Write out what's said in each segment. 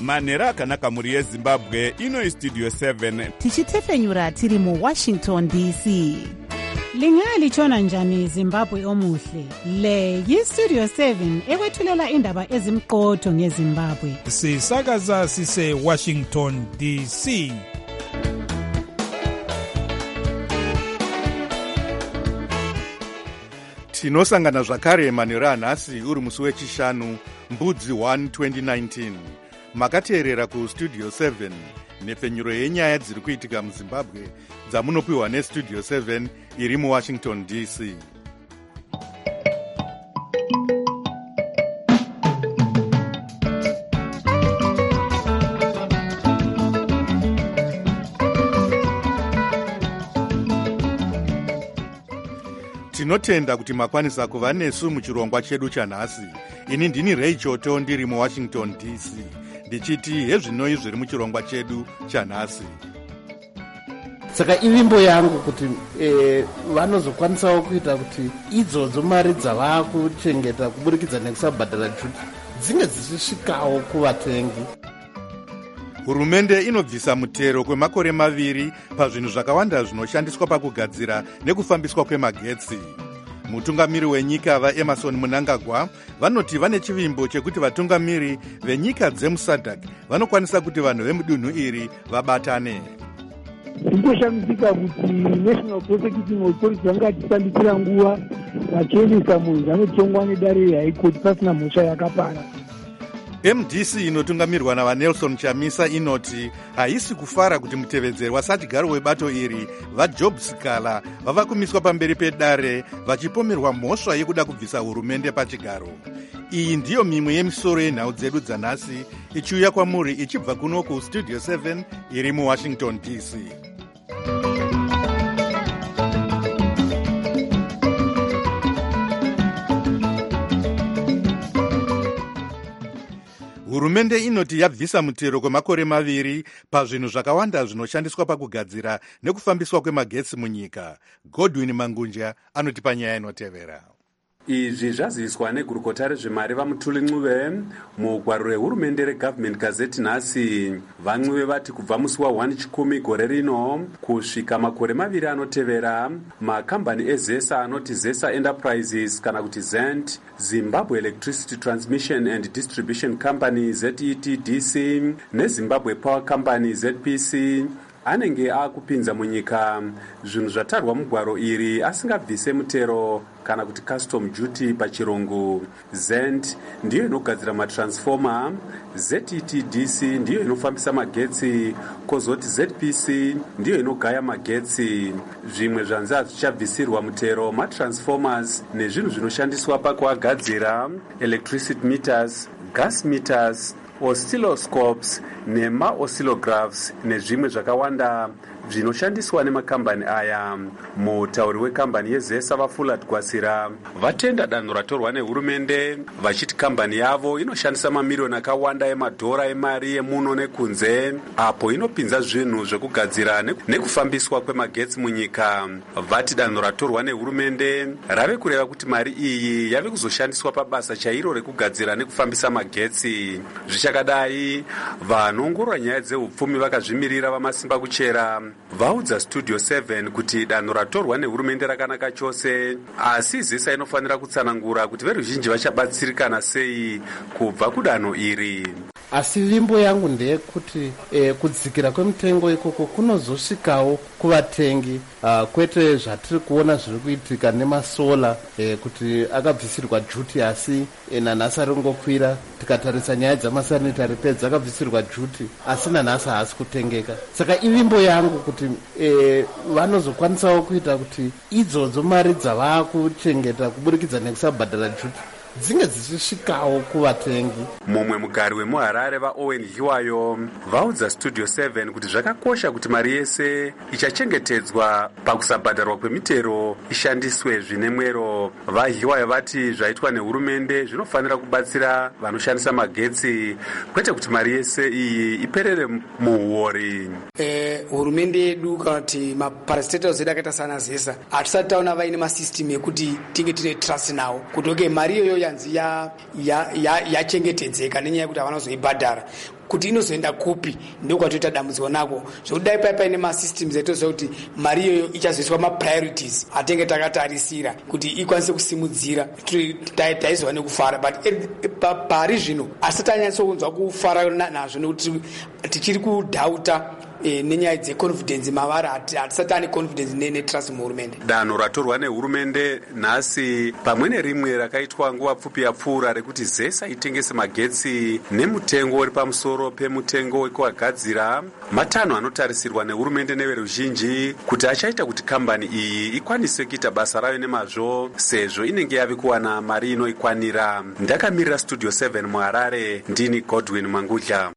manhero akanaka mhuri yezimbabwe. Ino Studio 7 tichitefenyura tiri muWashington DC. Lingalitshona njani Zimbabwe omuhle? Le yiStudio 7 ekwethulela indaba ezimqotho ngeZimbabwe. Sisakaza sise Washington DC. Tinosangana zvakare manhero anhasi uri musi wechishanu mbudzi 1 2019. Makateerera kuStudio 7 nepfenyuro yenyaya dziri kuitika muZimbabwe dzamunopiwa neStudio 7 iri muWashington DC. Tinotenda kuti makwanisa kuva nesu muchirongwa chedu chanhasi. Ini ndini Ray Choto ndiri muWashington DC. Ndichiti hezvinoi zviri muchirongwa chedu chanhasi. Saka ivimbo yangu kuti vanozokwanisawo kuita kuti idzodzo mari dzavakuchengeta kuburikidza nekusabhadhara duty dzinge dzichisvikawo kuvatengi. Hurumende inobvisa mutero kwemakore 2 pazvinhu zvakawanda zvinoshandiswa pakugadzira nekufambiswa kwemagetsi. Mutungamiri wenyika vaEmerson Mnangagwa vanoti vane chivimbo chekuti vatungamiri venyika dzemuSADC vanokwanisa kuti vanhu vemudunhu iri vabatane. Zvingoshamisika kuti National Prosecuting Authority vangatisandikira nguva vachiendesa munhu anotongwa nedare reHigh Court pasina mhosva yakapara. MDC inotungamirwa navaNelson Chamisa inoti haisi kufara kuti mutevedzeri wasatigaro webato iri vaJob Sikala vava kumiswa pamberi pedare vachipomerwa mhosva yekuda kubvisa hurumende pachigaro. Iyi ndiyo mimwe yemisoro yenhau dzedu dzanhasi ichiuya kwamuri ichibva kuno kuStudio 7 iri muWashington DC. Hurumende inoti yabvisa mutero kwemakore 2 pazvinhu zvakawanda zvinoshandiswa pakugadzira nekufambiswa kwemagetsi munyika. Godwin Mangunja anotipa nyaya inotevera. Izvi zvaziviswa negurukota rezvemari vaMutuli Ncube mugwaro rehurumende reGovernment Gazette nhasi. VaNcube vati kubva musi wa1 Chikumi gore rino kusvika makore 2 anotevera, makambani eZESA anoti ZESA Enterprises kana kuti ZENT, Zimbabwe Electricity Transmission and Distribution Company ZETDC neZimbabwe Power Company ZPC anenge akupinza munyika. Zvinhu zvatarwa mugwaro iri asingabvise mutero kana kuti custom duty pachirungu. ZENT ndiyo inogadzira matransformer, ZETDC ndiyo inofambisa magetsi, kozoti ZPC ndiyo inogaya magetsi. Zvimwe zvanzi hazvichabvisirwa mutero matransformers nezvinhu zvinoshandiswa pakuagadzira, electricity meters, gas meters, oscilloscopes nema-oscillographs nezvimwe zvakawanda zvinoshandiswa nemakambani aya. Mutauri wekambani yeZESA vaFullard Gwasira vatenda danho ratorwa nehurumende vachiti kambani yavo inoshandisa mamiriyoni akawanda emadhora emari yemuno nekunze apo inopinza zvinhu zvekugadzira nekufambiswa kwemagetsi munyika. Vati danho ratorwa nehurumende rave kureva kuti mari iyi yave kuzoshandiswa pabasa chairo rekugadzira nekufambisa magetsi. Zvichakadai, vanongorora nyaya dzeupfumi vakazvimirira vamasimba kuchera vaudza Studio 7 kuti danho ratorwa nehurumende rakanaka chose, asi ZESA inofanira kutsanangura kuti veruzhinji vachabatsirikana sei kubva kudanho iri. Asi vimbo yangu ndeyekuti kudzikira kwemitengo ikoko kunozosvikawo kuvatengi, kwete zvatiri kuona zviri kuitika nemasola kuti akabvisirwa duty asi nanhasi ari kungokwira. Tikatarisa nyaya dzamasanitary pads akabvisirwa duty asi nanhasi haasi kutengeka. Saka ivimbo yangu kuti vanozokwanisawo kuita kuti idzodzo mari dzavakuchengeta kuburikidza nekusabhadhara duty dzinge dzichisvikawo kuvatengi. Mumwe mugari wemuHarare vaOwen Hiwayo vaudza Studio 7 kuti zvakakosha kuti mari yese ichachengetedzwa pakusabhadharwa kwemitero ishandiswe zvine mwero. VaHiwayo vati zvaitwa nehurumende zvinofanira kubatsira vanoshandisa magetsi, kwete kuti mari yese iyi iperere muhuori. Hurumende yedu kana kuti maparastatals edu akaita sana ZESA hatisati taona vaine masystem ekuti tinge tine trust nawo kuti okay mari iyoyo yanzi yachengetedzeka nenyaya yekuti havana kuzoibhadhara kuti inozoenda kupi ndokwatoita dambudziko nako zvekudai paine masystems etoziva kuti mari iyoyo ichazoiswa mapriorities atenge takatarisira kuti ikwanise kusimudzira taizova nekufara but pari zvino asati anyatsokunzwa kufara nazvo nekuti tichiri kudhauta nenyaya dzeconfidence mavari hatisati ane confidence netrust muhurumende. Danho ratorwa nehurumende nhasi pamwe nerimwe rakaitwa nguva pfupi yapfuura rekuti ZESA itengese magetsi nemutengo uri pamusoro pemutengo wekugadzira matanho anotarisirwa nehurumende neveruzhinji kuti achaita kuti kambani iyi ikwanise kuita basa rayo nemazvo sezvo inenge yave kuwana mari inoikwanira. Ndakamirira Studio 7 muHarare, ndini Godwin Mangudla.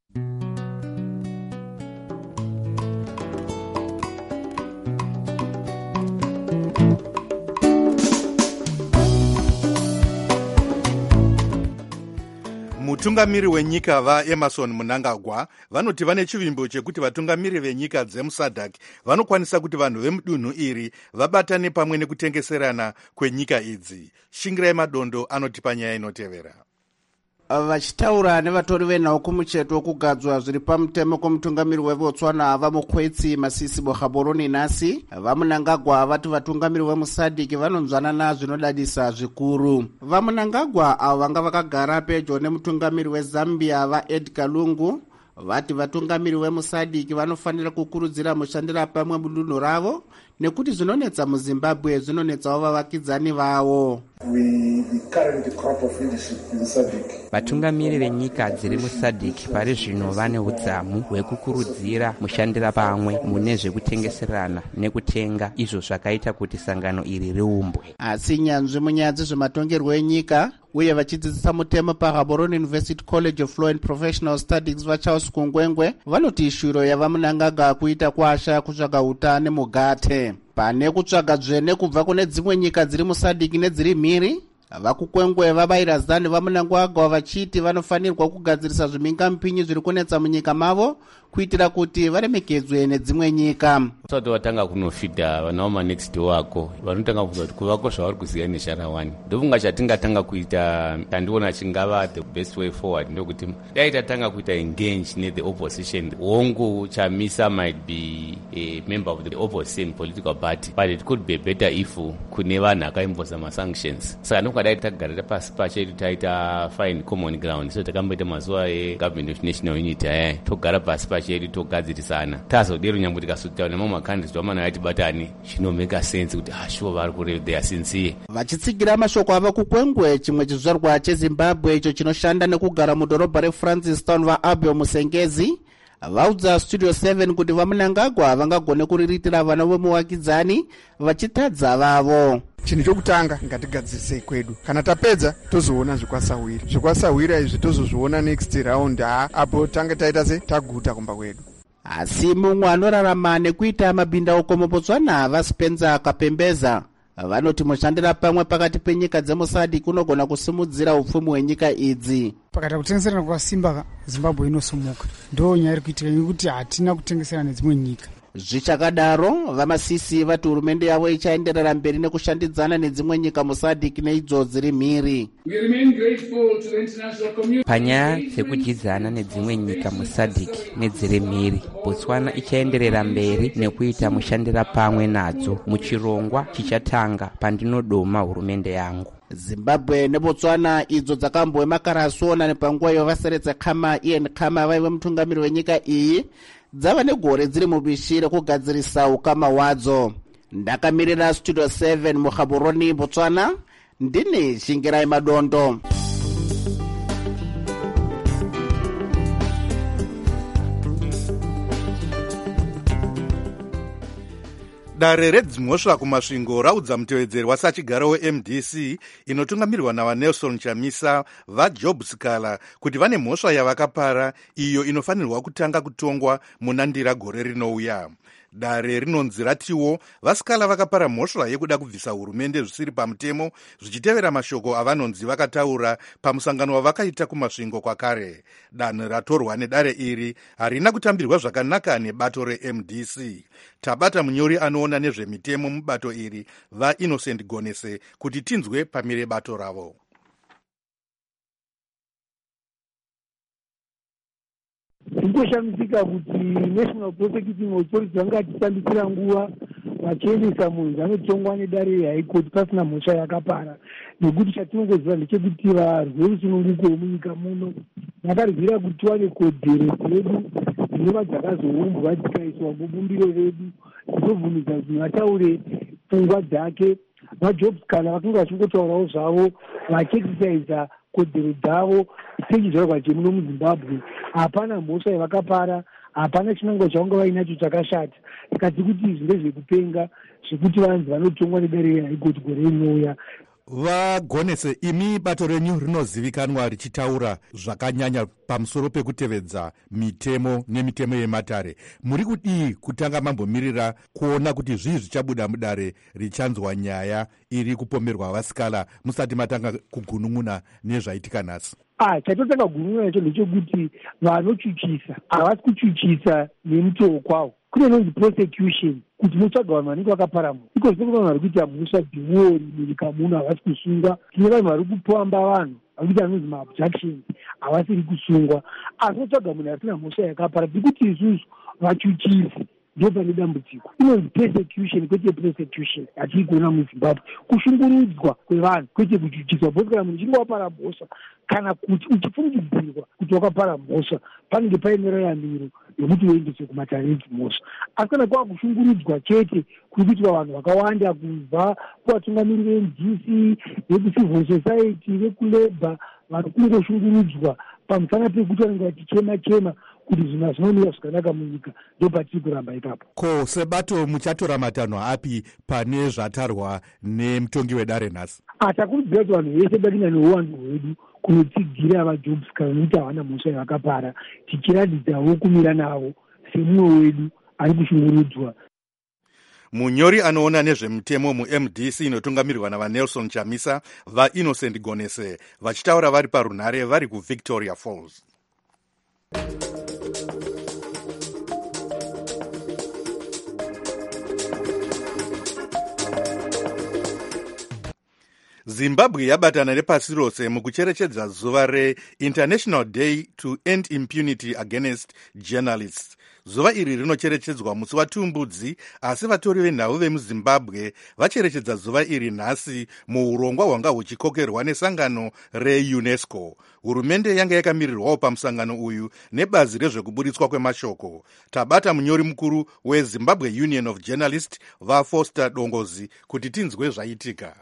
mutungamiri wenyika vaEmerson Mnangagwa vanoti vane chivimbo chekuti vatungamiri venyika dzemuSADC vanokwanisa kuti vanhu vemudunhu iri vabatane pamwe nekutengeserana kwenyika idzi. Shingirai Madondo anotipa nyaya inotevera. Vachitaura nevatori venhau kumucheto wokugadzwa zviri pamutemo kwomutungamiri weBotswana vamukwetsi Masisi Bogaboroni nhasi vaMnangagwa vati vatungamiri vemuSADC vanonzwanana zvinodadisa zvikuru. VaMnangagwa avo vanga vakagara pedyo nemutungamiri weZambia vaEdgar Lungu vati vatungamiri vemuSADC vanofanira kukurudzira mushandira pamwe mudunhu ravo nekuti zvinonetsa muZimbabwe zvinonetsawo vavakidzani vavo. Vatungamiri venyika dziri muSADC pari zvino vane udzamu hwekukurudzira mushandira pamwe mune zvekutengeserana nekutenga izvo zvakaita kuti sangano iri riumbwe. Asi nyanzvi munyaya dzezvematongerwo enyika uye vachidzidzisa mutemo paGaborone University College of Law and Professional Studies vaCharles Kungwengwe vanoti ishuro yavaMnangagwa kuita kwasha kutsvaga uta nemugate pane kutsvaga dzvene kubva kune dzimwe nyika dziri muSADC nedziri mhiri. VaKungwengwe vabayira zano vaMnangagwa vachiti vanofanirwa kugadzirisa zvimhingamupinyi zviri kunetsa munyika mavo kuitira kuti varemekedzwe nedzimwe nyika. Usati watanga kunofidha vana vamanext door wako vanotanga kuziva kuti kuvako zvavari kuziva nesharawani ndofunga chatingatanga kuita tandiona chingava the best way forward ndokuti dai tatanga kuita engage nethe opposition. Hongu Chamisa might be a member of the opposition political party but it could be better if kune vanhu akaimposa masanctions. Saka ndokwadai tagarira pasi pachedu taita fine common ground so takamboita mazuva egovernment of national unity aya togara pasi chedu togadzirisana tazodero nyangwe tikasutaura nemamwe makandidate vamana vatibatani zvinomeka sense kuti sure vari kureva they are sincere. Vachitsigira mashoko ava Kungwengwe chimwe chizvarwa cheZimbabwe icho chinoshanda nekugara mudhorobha reFrancistown vaAbel Musengezi vaudza Studio 7 kuti vaMnangagwa vangagone kuriritira vana vemuvakidzani vachitadza vavo. Chinhu chokutanga ngatigadzirisei kwedu, kana tapedza tozoona zvikwasahwira izvi tozozviona next round apo tanga taita se taguta kumba kwedu. Asi mumwe anorarama nekuita mabhindauko muBotswana vaSpencer Kapembeza vanoti mushandira pamwe pakati penyika dzemuSADC kunogona kusimudzira upfumi hwenyika idzi. Pakati kutengeserana kwasimba Zimbabwe inosumuka ndo nyaya iri kuitika nekuti hatina kutengeserana nedzimwe nyika. Zvichakadaro vaMasisi vati hurumende yavo ichaenderera mberi nekushandidzana nedzimwe nyika muSADC neidzo dziri mhiri. Panyaya dzekudyidzana nedzimwe nyika muSADC nedziri mhiri Botswana ichaenderera mberi nekuita mushandira pamwe nadzo muchirongwa chichatanga pandinodoma hurumende yangu. Zimbabwe neBotswana idzo dzakambwe makarasona nepanguva yavaseredza Khama Ian Khama vaive mutungamiri wenyika iyi dzava negore dziri mubishi rekugadzirisa ukama hwadzo. Ndakamirira Studio 7 muGaborone Botswana, ndini Shingirai Madondo. Dare redzimhosva kumasvingo raudza mutevedzeri wasachigaro weMDC inotungamirwa navaNelson Chamisa vaJob Sikala kuti vane mhosva yavakapara iyo inofanirwa kutanga kutongwa munandira gore rinouya. Dare rinonzi ratiwo vaSikala vakapara mhosva yekuda kubvisa hurumende zvisiri pamutemo zvichitevera mashoko avanonzi vakataura pamusangano wavakaita kumasvingo kwakare. Danho ratorwa nedare iri harina kutambirwa zvakanaka nebato reMDC. Tabata munyori anoona nezvemitemo mubato iri vaInnocent Gonese kuti tinzwe pamire bato ravo. ndingoshamisika kuti national prosecuting authority vanga vatitambisira nguva vachiendesa munhu anotongwa nedare rehigh court pasina mhosva yakapara, nekuti chatinongoziva ndechekuti varwere sununguko munyika muno vakarwira kuti tiwane kodzero dzedu dzinova dzakazoumbwa dzikaiswa mubumbiro redu dzinobvumidza kuti vataure pfungwa dzake. VaJobs kana vakanga vachingotaurawo zvavo vachiexercisa kodzero dzavo sechizvarwa chemuno muZimbabwe. Hapana mhosva yavakapara, hapana chinangwa chavanga vainacho chakashata. Saka tirikuti izvi ndezvekupenga zvekuti vanhu vanotongwa nedare rehaigoti gore rinouya. Vagonese, imi bato renyu rinozivikanwa richitaura zvakanyanya pamusoro pekutevedza mitemo nemitemo yematare. Muri kudii kutanga mambomirira kuona kuti zvii zvichabuda mudare richanzwa nyaya iri kupomerwa vasikala musati matanga kugunun'una nezvaitika nhasi? Chatotanga kugunun'una nacho ndechekuti vanochuchisa havasi kuchuchisa nemutoo kwavo. Kune nonzi prosecution kuti motsvaga vanhu vanenge vakapara munhu. Iko zvino vanhu vari kuita mhosva dziwori munyika muno havasi kusungwa. Tine vanhu vari kupamba vanhu vari kuita anonzi maabductions havasiri kusungwa. Asi motsvaga munhu asina mhosva yakapara. Tirikuti isusu vachuchisi ndo pane dambudziko. Inonzi persecution kwete prosecution hatiri kuona muZimbabwe. Kushungurudzwa kwevanhu kwete kuchuchiswa. Bhosi kana munhu uchinge wapara mhosva kana kuti uchifungidzirwa kuti wakapara mhosva panenge paine raramiro yokuti uendeswe kumatare edzimhosva. Asi kana kwava kushungurudzwa chete kuri kuitwa vanhu vakawanda kubva kuvatungamiri veMDC, vekucivil society, vekulebha, vanhu kungoshungurudzwa pamusana pekuti vanenge vachichema-chema kuti zvinhu hazvinoniwa zvakanaka munyika. Ndo patiri kuramba ipapo. Ko sebato muchatora matanho api pane zvatarwa nemutongi wedare nhasi? Takurudzira kuti vanhu vese badinga neuwandu hwedu kunotsigira vaJobs kana nekuti havana mhosva yavakapara, tichiratidzawo kumira navo semumwe wedu ari kushungurudzwa. Munyori anoona nezvemutemo muMDC inotungamirwa navaNelson Chamisa, vaInnocent Gonese, vachitaura vari parunhare vari kuVictoria Falls. Zimbabwe yabatana nepasi rose mukucherechedza zuva reInternational Day to End Impunity Against Journalists. Zuva iri rinocherechedzwa musi waTumbudzi, asi vatori venhau vemuZimbabwe vacherechedza zuva iri nhasi muurongwa hwanga huchikokerwa nesangano reUNESCO. Hurumende yanga yakamirirwawo pamusangano uyu nebazi rezvekuburitswa kwemashoko. Tabata munyori mukuru weZimbabwe Union of Journalists, vaFoster Dongozi, kuti tinzwe zvaitika.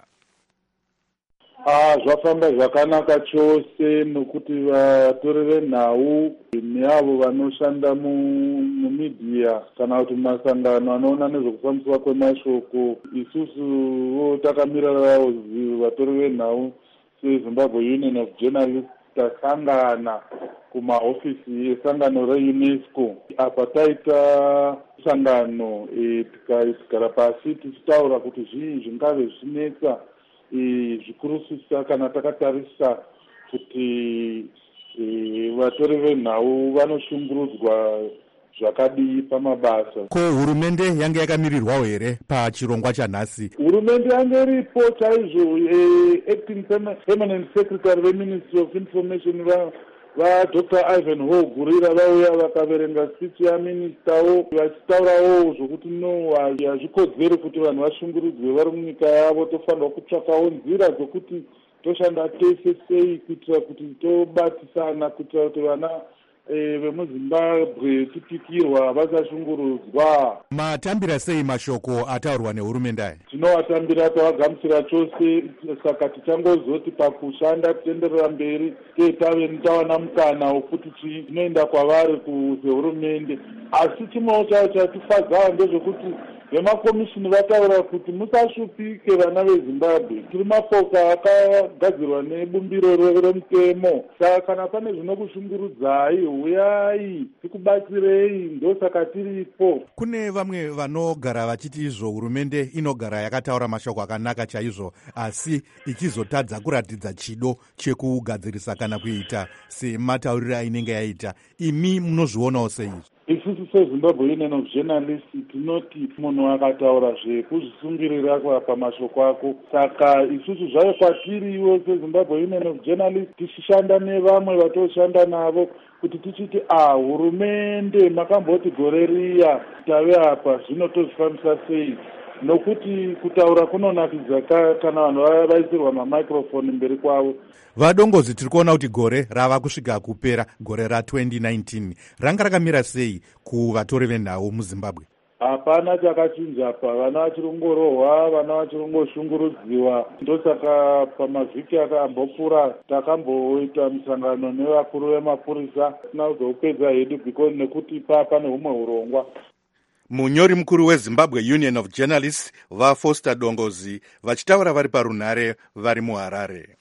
Zvafamba zvakanaka chose nokuti vatori venhau neavo vanoshanda mumidhiya kana kuti masangano anoona nezvekufambiswa kwemashoko, isusuwo takamirirawo vatori venhau seZimbabwe Union of Journalists tasangana kumahofisi esangano reUNESCO. Apa taita sangano tikagara pasi tichitaura kuti zvii zvingave zvichinetsa zvikurusa kana takatarisa kuti vatori venhau vanoshungurudzwa zvakadii pamabasa. Ko hurumende yange yakamirirwawo here pachirongwa chanhasi? Hurumende yange iripo chaizvo. Acting Permanent Secretary veMinistry of Information vaDr Ivan Hogurira vauya vakaverenga speech yaministawo vachitaurawo zvokuti no hazvikodzeri kuti vanhu vashungurudzwe vari munyika yavo. Tofanirwa kutsvakawo nzira dzokuti toshanda tese sei kuitira kuti tobatisana kuitira kuti vana vemuZimbabwe tipikirwa vasashungurudzwa. Matambira sei mashoko ataurwa nehurumende aya? Tinoatambira, tawagamusira chose, saka tichangozoti pakushanda tienderera mberi tawana mukana wokuti tinoenda kwavari kuzvehurumende. Asi chimwewo chavo chatifadzawo ndezvekuti vemakomishini vataura kuti musashupike vana veZimbabwe. Tiri mapoka akagadzirwa nebumbiro remutemo. Saka kana pane zvinokushungurudzai, uyai tikubatsirei, ndosaka tiripo. Kune vamwe vanogara vachiti izvo hurumende inogara yakataura mashoko akanaka chaizvo, asi ichizotadza kuratidza chido chekugadzirisa kana kuita sematauriro ainenge yaita. Imi munozvionawo sei? isusu sezimbabwe union of journalists tinoti munhu akataura zvekuzvisungirira pamashoko ako. Saka isusu zvayo kwatiriwo sezimbabwe union of journalists tichishanda nevamwe vatoshanda navo kuti tichiti hurumende makamboti gore riya tave apa zvino tozvifambisa sei, nokuti kutaura kunonakidza kana vanhu vaisirwa mamicrofoni mberi kwavo. Vadongozi, tiri kuona kuti gore rava kusvika kupera, gore ra2019 ranga rakamira sei kuvatori venhau muZimbabwe? Hapana chakachinja pa, vana vachirongorohwa, vana vachirongoshungurudziwa. Ndosaka pamavhiki akambopfuura takamboita musangano nevakuru vemapurisa tisina kuzopedza hedu because nekuti pane humwe urongwa. Munyori mukuru weZimbabwe Union of Journalists vaFoster Dongozi vachitaura vari parunhare vari muHarare.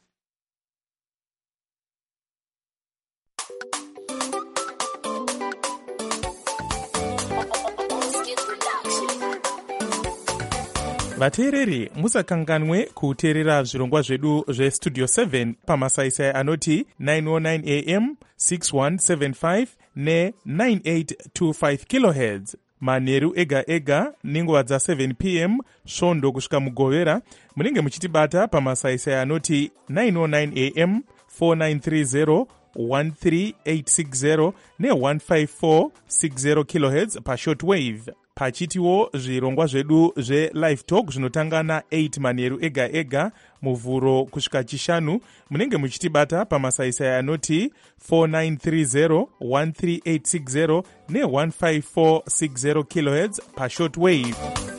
vateereri musakanganwe kuteerera zvirongwa zvedu zvestudio 7 pamasaisai anoti 909 am 6175 ne9825 kilohertz manheru ega ega nenguva dza7 pm svondo kusvika mugovera. Munenge muchitibata pamasaisai anoti 909 am 4930 13860 ne15460 kilohertz pashortwave. Pachitiwo zvirongwa zvedu zve-live talk zvinotanga na8 manheru ega ega muvhuro kusvika chishanu. Munenge muchitibata pamasaisai anoti 4930 13860 ne15460 kilohertz pashortwave.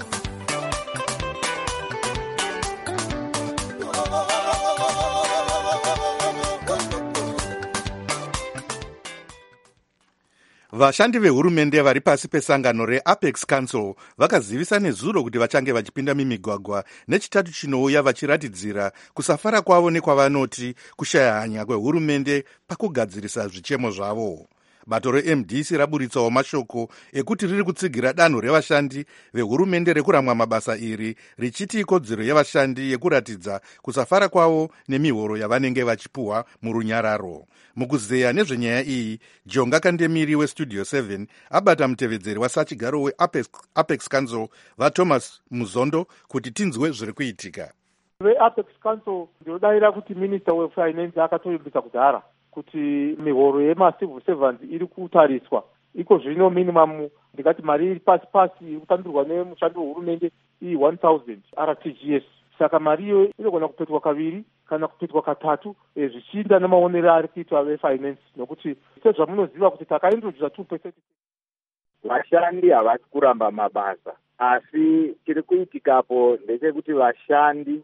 Vashandi vehurumende vari pasi pesangano reApex Council vakazivisa nezuro kuti vachange vachipinda mimigwagwa nechitatu chinouya vachiratidzira kusafara kwavo nekwavanoti kushaya hanya kwehurumende pakugadzirisa zvichemo zvavo. Bato reMDC raburitsawo mashoko ekuti riri kutsigira danho revashandi vehurumende rekuramwa mabasa iri, richiti ikodzero yevashandi yekuratidza kusafara kwavo nemihoro yavanenge vachipuhwa murunyararo. Mukuzeya nezvenyaya iyi, Jonga Kandemiri weStudio 7 abata mutevedzeri wasachigaro weApex Council vaThomas Muzondo kuti tinzwe zviri kuitika. VeApex Council ndinodavira kuti Minister weFinance akatoimbisa kudhara kuti mihoro yemacivil servants iri kutariswa. Iko zvino minimum ndikati mari iri pasi iri kutambirwa nemushandi wehurumende iyi 1000 RTGS. Saka mari iyo inogona kupetwa kaviri kana kupetwa katatu zvichiinda nemaonero ari kuitwa vefinance, nokuti sezvamunoziva kuti takaintrodusa 2%. Vashandi havasi kuramba mabasa, asi chiri kuitikapo ndechekuti vashandi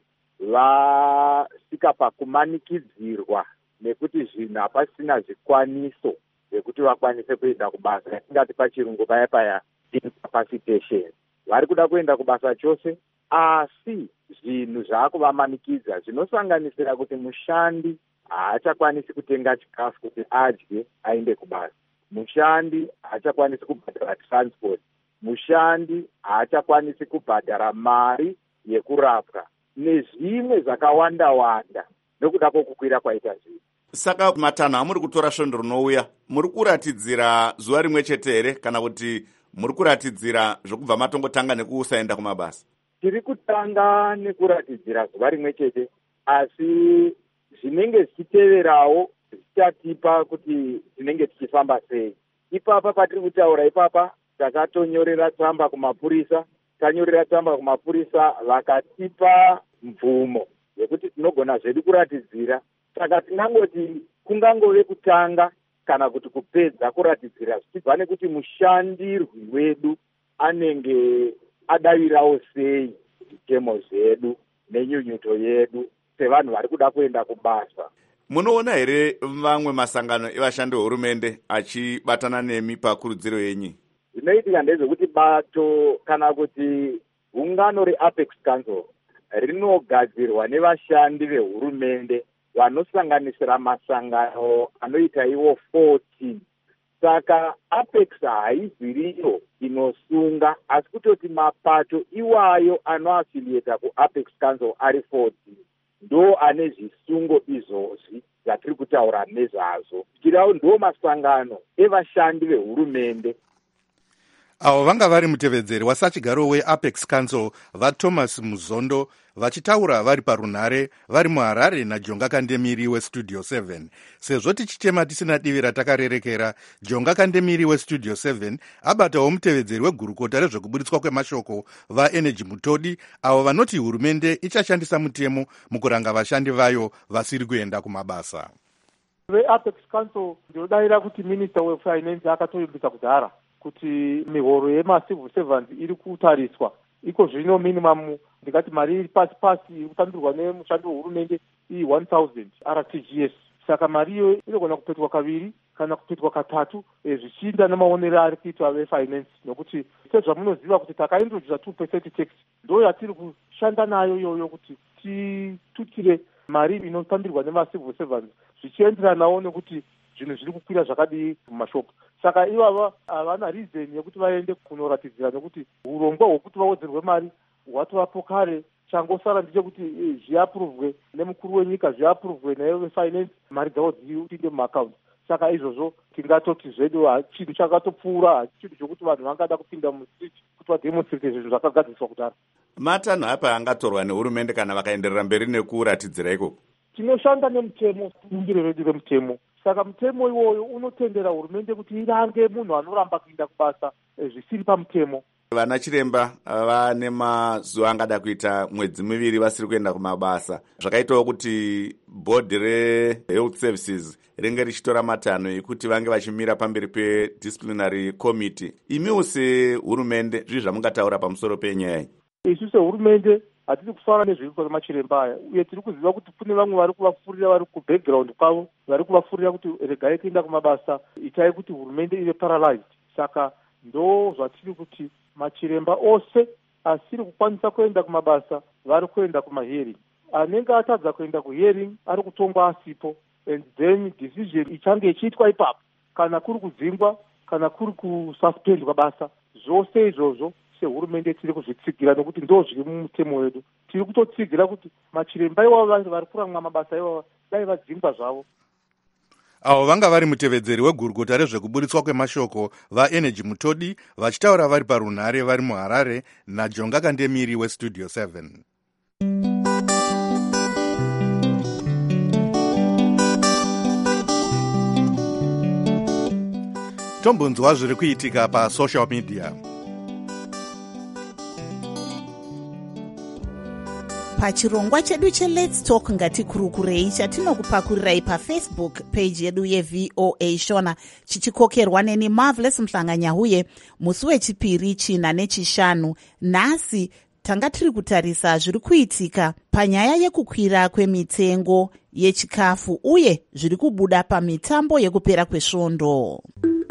vasvika pakumanikidzirwa nekuti zvinhu hapasina zvikwaniso zvekuti vakwanise kuenda kubasa, yatingati pachirungu paya incapacitation. Vari kuda kuenda kubasa chose, asi zvinhu zvaakuvamanikidza zvinosanganisira kuti mushandi haachakwanisi kutenga chikafu kuti adye aende kubasa, mushandi haachakwanisi kubhadhara transport, mushandi haachakwanisi kubhadhara mari yekurapwa nezvimwe zvakawanda nokuda kwokukwira kwaita zvinhu. Saka matanho amuri kutora svondo rinouya, muri kuratidzira zuva rimwe chete here kana kuti muri kuratidzira zvokubva matongotanga nekusaenda kumabasa? Tiri kutanga nekuratidzira zuva rimwe chete, asi zvinenge zvichiteverawo zvichatipa kuti tinenge tichifamba sei. Ipapa patiri kutaura ipapa takatonyorera tsamba kumapurisa, tanyorera tsamba kumapurisa vakatipa mvumo yekuti tinogona zvedu kuratidzira. Saka tinangoti kungangove kutanga kana kuti kupedza kuratidzira zvichibva nekuti mushandirwi wedu anenge adavirawo sei zvitemo zvedu nenyunyuto yedu sevanhu vari kuda kuenda kubasa. Munoona here vamwe masangano evashandi vehurumende achibatana nemi pakurudziro yenyu? Zvinoitika ndezvekuti bato kana kuti gungano reApex Council rinogadzirwa nevashandi vehurumende vanosanganisira masangano anoita iwo 14. Saka Apex haiziriyo inosunga, asi kutoti mapato iwayo anoafilieta kuApex Council ari 14 ndo ane zvisungo izvozvi zvatiri kutaura nezvazvo. Kirawo ndo masangano evashandi vehurumende. Avo vanga vari mutevedzeri wasachigaro weApex Council vaThomas Muzondo vachitaura vari parunhare vari muHarare naJonga Kandemiri weStudio 7. Sezvo tichitema tisina divi ratakarerekera, Jonga Kandemiri weStudio 7 abatawo mutevedzeri wegurukota rezvekuburitswa kwemashoko vaEnergy Mutodi, avo vanoti hurumende ichashandisa mutemo mukuranga vashandi vayo vasiri kuenda kumabasa. VeApex Council ndinodavira kuti Minister weFinance akatoimbisa kudhara kuti mihoro yemacivil servants iri kutariswa. Iko zvino minimum ndikati mari iri pasi iri kutambirwa nemushandi wehurumende iyi 1000 RTGS. Saka mari iyo inogona kupetwa kaviri kana kupetwa katatu zvichiinda nemaonero ari kuitwa vefinance, nokuti sezvamunoziva kuti takaintrodusa 2% tax ndo yatiri kushanda nayo iyoyo kuti titutire mari inotambirwa nemacivil servants zvichienderanawo nekuti zvinhu zviri kukwira zvakadii mumashopu. Saka ivava havana reason yekuti vaende kunoratidzira, nekuti urongwa hwekuti vaodzerwe mari hwatovapo kare. Changosara ndechekuti zviapuruvwe nemukuru wenyika, zviapuruvwe nevefinance, mari dzavo dzipinde mumaakaunti. Saka izvozvo tingatoti zvedu chinhu chakatopfuura, hachinhu chokuti vanhu vangada kupinda mustreet kuti vademonstrate zvinhu zvakagadziswa kudhara. Matanho apa angatorwa nehurumende kana vakaenderera mberi nekuratidzira ikoko? Tinoshanda nemutemo, bungiro redu remutemo. Saka mutemo iwoyo unotendera hurumende kuti irange munhu anoramba kuinda kubasa zvisiri pamutemo. Vana chiremba vane mazuva angada kuita mwedzi miviri vasiri kuenda kumabasa. Zvakaitawo kuti bhodhi rehealth services ringe richitora matanho ekuti vange vachimira pamberi pedisciplinary committee. Imiwo sehurumende zvii zvamungataura pamusoro penyaya iyi? Isu sehurumende hatisi kufara nezvirikuitwa nemachiremba aya, uye tiri kuziva kuti kune vamwe vari kuvafurira vari kubackground kwavo, vari kuvafurira kuti regai kuenda kumabasa, itai kuti hurumende ive paralyzed. Saka ndo zvatiri kuti machiremba ose asiri kukwanisa kuenda kumabasa vari kuenda kumahearing. Anenge atadza kuenda kuhearing ari kutongwa asipo, and then decision ichange ichiitwa ipapo, kana kuri kudzingwa kana kuri kususpendwa basa. Zvose izvozvo sehurumende tiri kuzvitsigira nekuti ndo zviri mumutemo wedu. Tiri kutotsigira kuti machiremba iwavo vari kuramwa mabasa iwavo dai vadzingwa zvavo. Avo vanga vari mutevedzeri wegurukota rezvekuburitswa kwemashoko vaEnergy Mutodi vachitaura vari parunhare vari muHarare naJonga Kandemiri weStudio 7. Tombonzwa zviri kuitika pasocial media. Pachirongwa chedu cheLet's Talk ngatikurukurei chatinokupakurirai paFacebook page yedu yeVOA Shona, chichikokerwa neni Marvelous Mhlanganyahuye. Musi wechipiri, china nechishanu. Nhasi tanga tiri kutarisa zviri kuitika panyaya yekukwira kwemitengo yechikafu uye zviri kubuda pamitambo yekupera kwesvondo.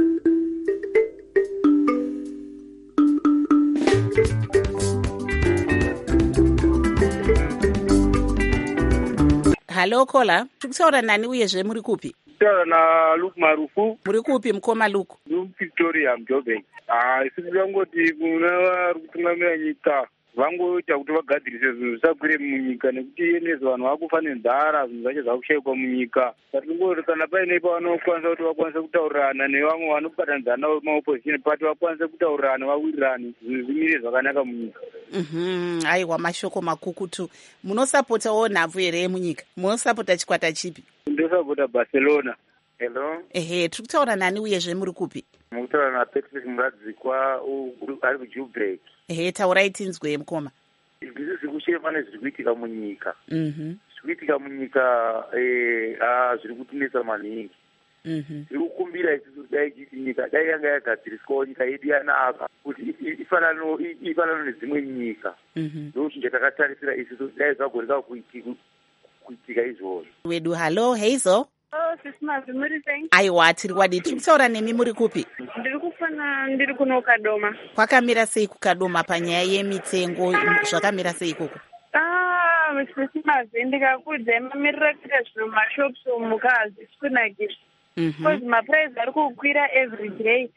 Halo Kola, tikutaura nani uyezve muri kupi? Taura na Luke Marufu. Muri kupi mukoma Luke? Victoria Mjobe. Isi kungoti kuna vari kutungamira nyika vangoita kuti vagadzirise zvinhu zvisakwire munyika, nekuti yenezvo vanhu vakufa nenzara, zvinhu zvacho zvakushaikwa munyika. Tatingoti kana paine pavanokwanisa kuti vakwanise kutaurirana nevamwe vanobatanidza navo maopposition party, vakwanise kutaurirana vawirirane, zvinhu zvimire zvakanaka munyika. Aiwa, mashoko makukutu. Munosapotawo nhabvu here munyika? Munosapota chikwata chipi? Ndosapota Barcelona. Hello. Ehe, tiri kutaura nani uyezve muri kupi? Mukutaura naPatrick Muradzikwa ari kuJubrek. Ehe, taurai tinzwe mukoma. Ndizvo zvikuchema nezviri kuitika munyika. Zviri kuitika munyika zviri kutinetsa maningi. Zviri kukumbira isusu dai nyika dai yanga yagadziriswawo nyika yedu yanaka kuti ifanane nedzimwe nyika. Ndo chinhu chatakatarisira isusu dai zvagoreka kuitika izvozvo. Wedu halo Hazel. Sisimazi muri sei? Aiwa, tiri kwadi. Tiri kutaura nemi muri kupi? Ndiri kuno Kadoma. Kwakamira sei kuKadoma panyaya yemitengo? Zvakamira sei ikoko? Sisimazi ndikakudza mamirira kuita zvinhu mashops mukazi kunakisa. Because maprice ari kukwira every day.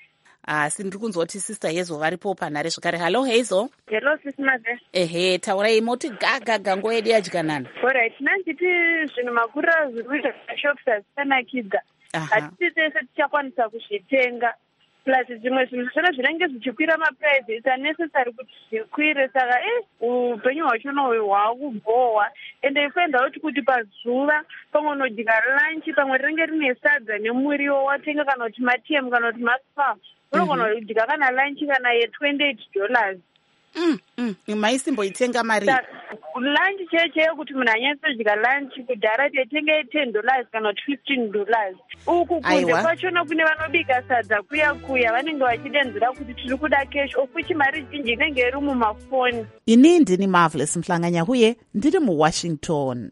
asi ndiri kunzwa kuti sister Hazel varipo panhare zvakare. Hallo Hazel. Hello sisimaze. Ehe, taurai moti gaga nguva yedu yadyanana. Alright, nditi zvinhu makura zviri kuita mashops hazvisanakidza. Hatisi tese tichakwanisa kuzvitenga. Plus zvimwe zvinhu zvachona zvinenge zvichikwira maprice it's unnecessary kuti zvikwire, saka upenyu hwacho hwakubohwa. Ende ifenda kuti pazuva pamwe unodya lunch, pamwe rinenge rine sadza nemuriwo watenga, kana kuti matm kana kuti maspa unogona kudya kana lunch kana $28. Maisimboitenga mari lunch cheche kuti munhu anyatsodya lunch kudhara taitenga $10 kana kuti $15. Uku kunze kwachona kune vanobika sadza kuya vanenge vachidenzera kuti tiri kuda cash of which mari zhinji inenge iri mumafoni. Ini ndini Marvelous Mhlanganyahuye ndiri muWashington.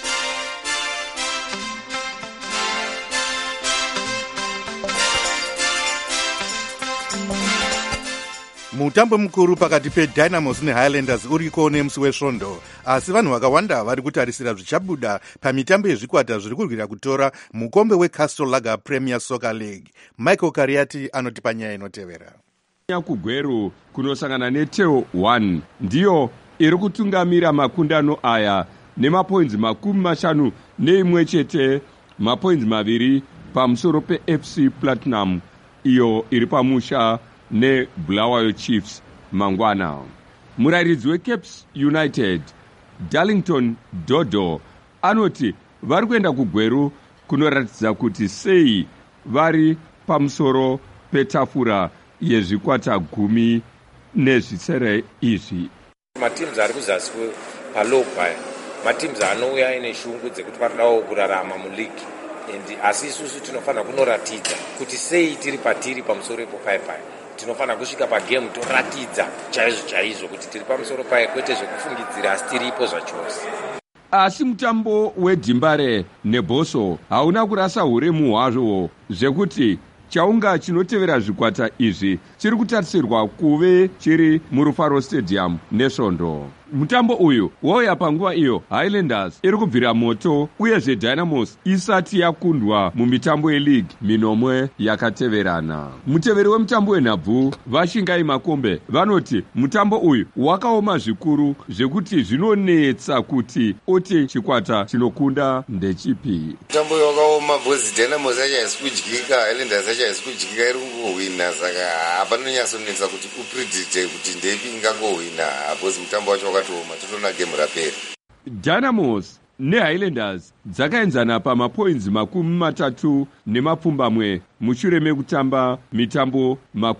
Mutambo mukuru pakati peDynamos neHighlanders uriko nemusi wesvondo, asi vanhu vakawanda vari kutarisira zvichabuda pamitambo yezvikwata zviri kurwira kutora mukombe weCastle Lager Premier Soccer League. Michael Kariati anotipa nyaya inotevera. Kugweru kunosangana neTeo 1 ndiyo iri kutungamira makundano aya nemapoints 51 chete, mapoints 2 pamusoro peFC Platinum iyo iri pamusha neBulawayo Chiefs mangwana. Murairidzi weCapes United Darlington Dodo anoti vari kuenda kugweru kunoratidza kuti sei vari pamusoro petafura yezvikwata 10 izvi. Matims ari kuzasi palogba, matims anouya ine shungu dzekuti varikudawo kurarama muligi, asi isusu tinofanira kunoratidza kuti sei tiri patiri pamusoro ipopaipai. Tinofana kusvika pagame toratidza chaizvo kuti tiri pamusoro paye, kwete zvekufungidzira asi tiripo zvachose. Asi mutambo weDimbare neBoso hauna kurasa uremu hwazvo zvekuti chaunga chinotevera zvikwata izvi chiri kutarisirwa kuve chiri muRufaro Stadium nesvondo. Mutambo uyu wauya panguva iyo Highlanders iri kubvira moto uyezve Dynamos isati yakundwa mumitambo yeleague minomwe yakateverana. Muteveri wemutambo wenhabvu Vashingai Makombe vanoti mutambo uyu wakaoma zvikuru zvekuti zvinonetsa kuti oti chikwata chinokunda ndechipi. Mutambo uyu wakaoma bhozi Dynamos hachaisi kudyika, Highlanders hachaisi kudyika, iri kungohwina, saka hapanonyatsonetsa kuti upredicte kuti ndepi ingangohwina, bhozi mutambo wacho Dynamos neHighlanders dzakaenzana pamapoints 30 mushure mekutamba mitambo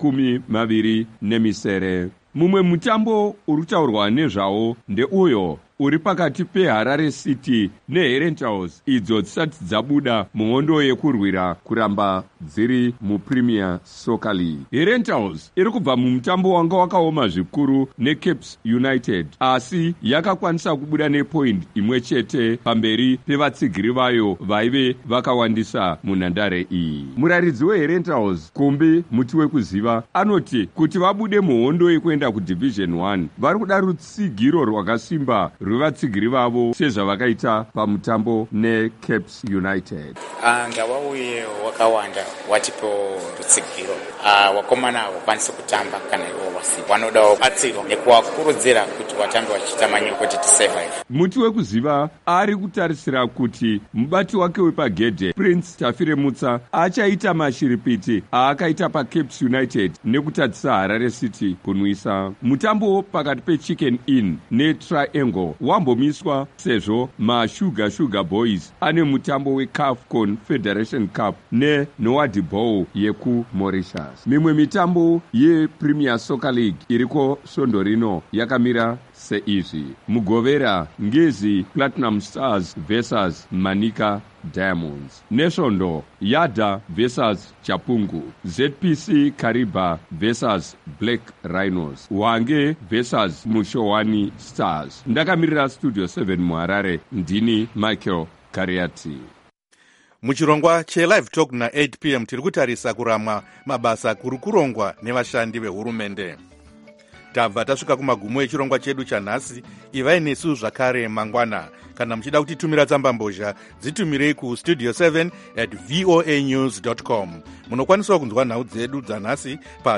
27. Mumwe mutambo uri kutaurwa nezvawo ndeuyo uri pakati peHarare City neHerentals, idzo dzisati dzabuda muhondo yekurwira kuramba dziri muPremier Soccer League. Herentals iri kubva mumutambo wanga wakaoma zvikuru neCapes United, asi yakakwanisa kubuda nepoint 1 chete pamberi pevatsigiri vayo vaive vakawandisa munhandare iyi. Murairidzi weHerentals Kombe Muti Wekuziva anoti kuti vabude muhondo yekuenda kuDivision 1 vari kuda rutsigiro rwakasimba rwevatsigiri vavo sezvavakaita pamutambo neCapes United. Ngavauye wakawanda watipo rutsigiro, wakomana wakwanise kutamba kana ivo wasipo, vanodawo batsiro nekuvakurudzira kuti vatambe vachiita manyu kuti tisurvive. Muti Wekuziva ari kutarisira kuti mubati wake wepagedhe Prince Tafire Mutsa achaita mashiripiti aakaita paCapes United nekutadzisa Harare City kunwisa. Mutambo pakati peChicken Inn neTriangle wambomiswa sezvo maSugar Boys ane mutambo weCAF Confederation Cup neNoah Bowl yekuMauritius. Mimwe mitambo yePremier Soccer League iriko svondo rino yakamira seizvi: Mugovera Ngezi Platinum Stars vs Manika Diamonds, nesvondo Yada vs Chapungu, ZPC Kariba vs Black Rhinos, Wange vs Mushowani Stars. Ndakamirira Studio 7 muHarare, ndini Michael Kariati. Muchirongwa cheLive Talk na8 p.m. tiri kutarisa kuramwa mabasa kuri kurongwa nevashandi vehurumende. Tabva tasvika kumagumo echirongwa chedu chanhasi. Ivai nesu zvakare mangwana. kana muchida kutitumira tsambambozha dzitumirei kustudio 7@voanews.com. Munokwaniswa kunzwa nhau dzedu dzanhasi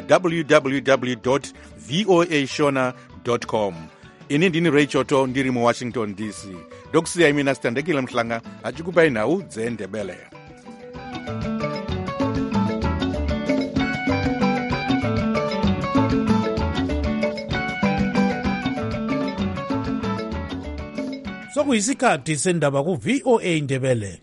pa www.voashona.com. Ini ndini Ray Choto ndiri muWashington DC. Ndokusiyai mina Standekile Mhlanga achikupai nhau dzeNdebele. Sokuyisikhathi sendaba ku VOA Ndebele.